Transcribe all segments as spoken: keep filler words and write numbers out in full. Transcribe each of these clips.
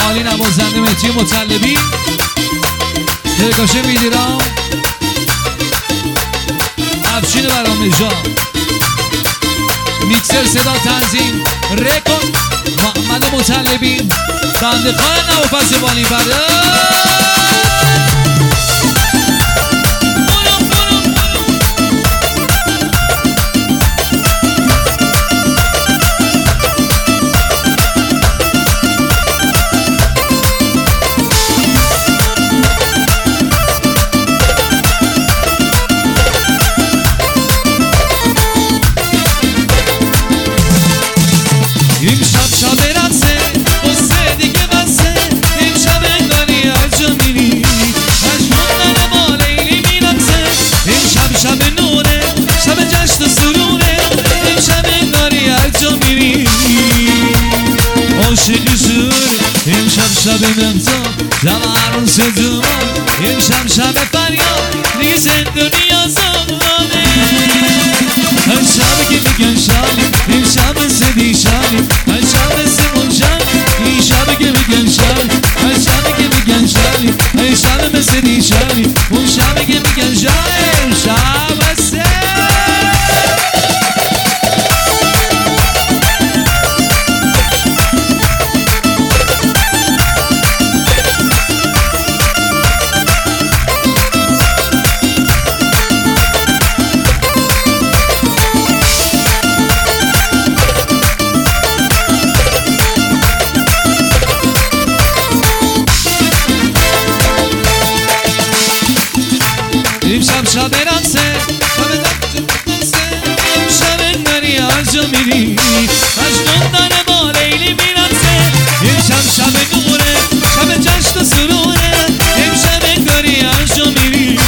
عالی نوازنده مهدی مطلبی، درکاشه میدیرام، افشین برام نژاد، میکسر صدا تنظیم رکورد محمد مطلبی، بنده خواهر نوفس بالی برده. شب مهتاب شب عروس دومان، امشب شب فریاد دیگه زندونی آزاده. هر شب که میگن شب این شب مثل دیشب، هر شب مثل اون شب این شب که میگن شب، هر شب که میگن شب این شب مثل دیشب، اون شب که میگن شب شب مثل شب رقصه شب رقصه شب نری هر جا میری مجنون داره با لیلی میرقصه. امشب شب نوره شب جشن و سروره، امشب نری هر جا میری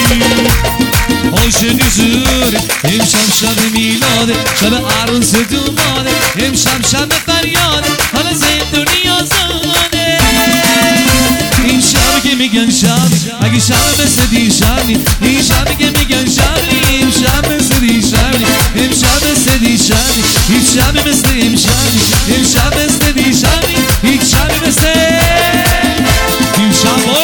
عاشقی زوره. امشب شب میلاده شب عروس دوماده، امشب شب فریاده حالا زندونی آزاده. این شب که میگن شب اگه شب مثل دیشبی، این شب که میگن شبی این شب مثل دیشبی، این شب مثل دیشبی، هیچ شب مثل این شبی، این شب مثل دیشبی، هیچ شب مثل این شب.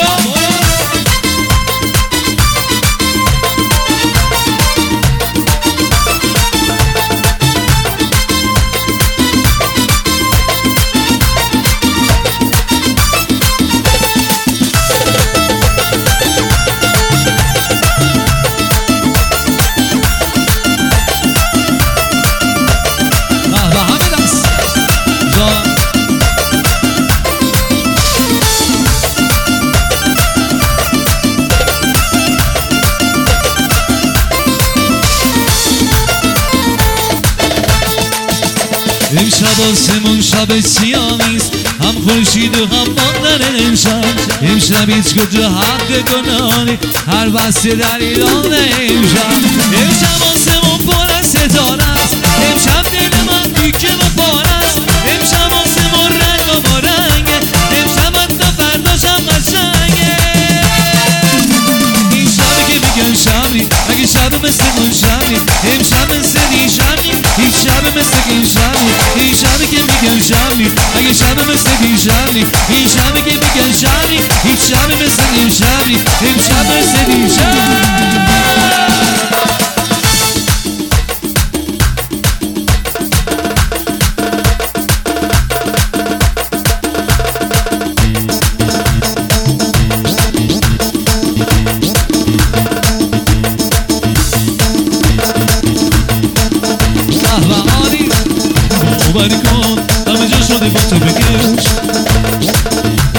امشب آسمون شب سیاهیست، هم خورشید و هم ماندن امشب. امشب هیچ کجا حق گناهی هر بسته در ایران امشب. امشب آسمون پر از ستاره است، امشب دل من تیکه و پاره است. امشب آسمون رنگ و با رنگه، امشب حتی فرداش هم قشنگه. این شب که میگن شبی اگه شب مثل اون شبی، امشب مثل دیشبی، هیچ شب مثل این شبی. این شبی که میگن شبی اگه شب مثل دیشبی، این شبی که میگن شبی، هیچ شبی مثل این شبی، این شب مثل دیشبی. باور کن همه جا شده با تو بکش.